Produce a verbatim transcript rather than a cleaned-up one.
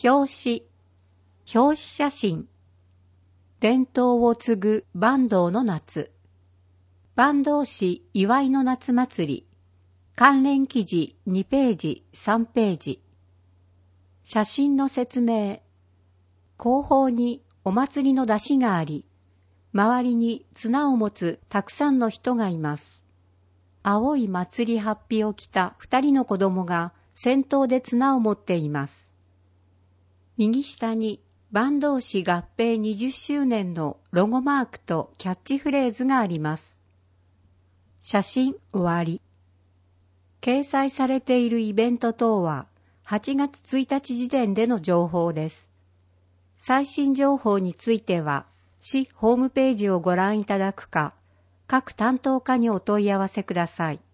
表紙、表紙写真。伝統を継ぐ坂東の夏。坂東市祝いの夏祭り。関連記事にページ、さんページ。写真の説明。後方にお祭りの出汁があり、周りに綱を持つたくさんの人がいます。青い祭り法被を着た二人の子供が先頭で綱を持っています。右下に坂東市合併にじゅっしゅうねんのロゴマークとキャッチフレーズがあります。写真終わり。掲載されているイベント等ははちがつついたち時点での情報です。最新情報については市ホームページをご覧いただくか、各担当課にお問い合わせください。